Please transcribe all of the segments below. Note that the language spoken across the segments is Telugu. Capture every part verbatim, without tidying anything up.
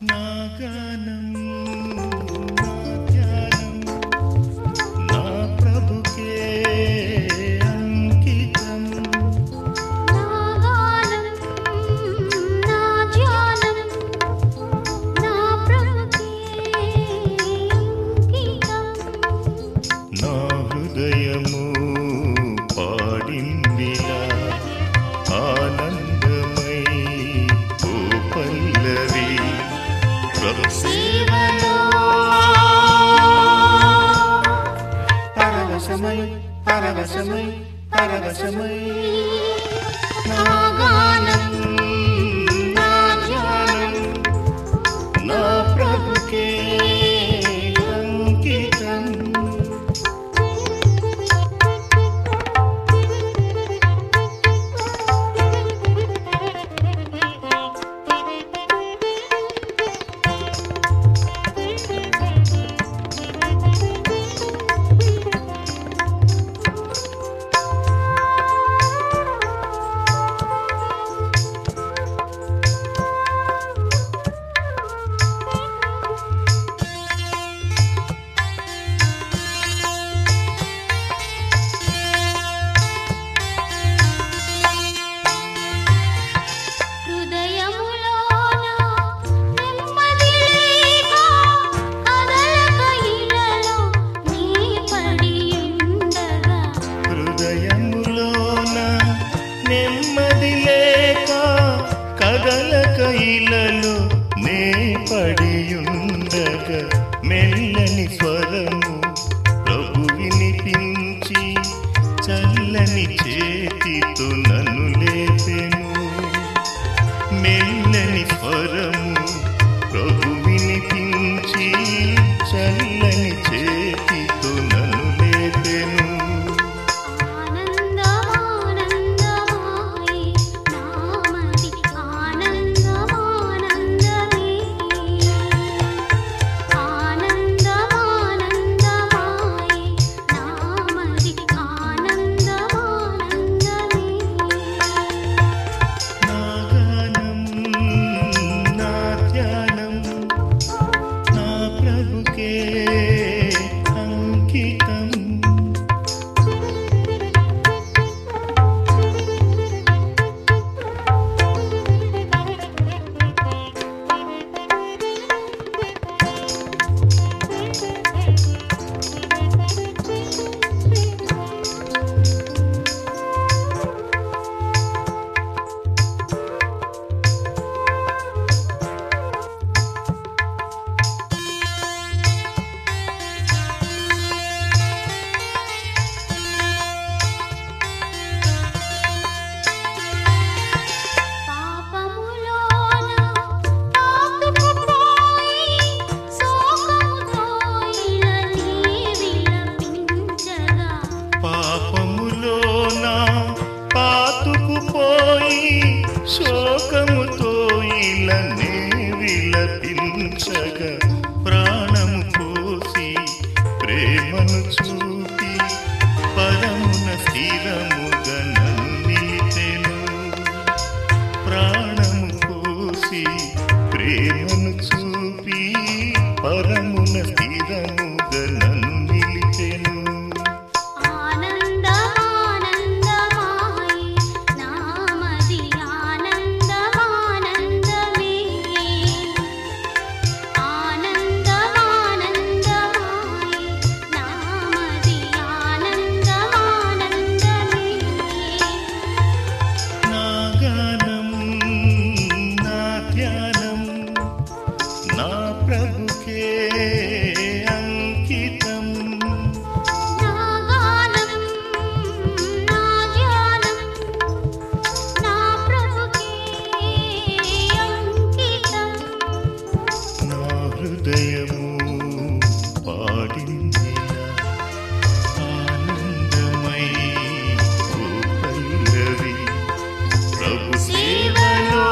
నా గానం నా ధ్యానం నా ప్రభుకే అంకితం నా గానం నా ధ్యానం నా ప్రభుకే అంకితం నా హృదయము పాడిందిలా ఆనందమై ఓ పల్లవి ప్రభు సేవలో పరవశమై పరవశమై పరవశమై నా గానం నా ధ్యానం నా ప్రభుకే అంకితం కదలకైలలో నే పడియుండగా మెల్లని స్వరము ప్రభు వినిపించి చల్లని చేతితో నన్ను లేపెను మెల్లని స్వరము ప్రభు వినిపించి చల్లని చేతితో నన్ను లేపెను శోకముతో ఇలనే విలపించగా ప్రాణము పోసి ప్రేమను చూపి పరమున స్థిరముగా నన్ను నిలిపెను ప్రాణము పోసి ప్రేమను చూపి పరమున స్థిరముగా నన్ను నిలిపెను నా ప్రభుకే అంకితం నా గానం నా ధ్యానం నా ప్రభుకే అంకితం నా హృదయము పాడిందిలా ఆనందమై ఓ పల్లవి ప్రభు సేవలో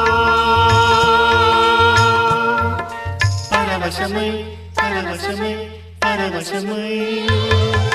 పరవశమై పరవశమై పరవశమై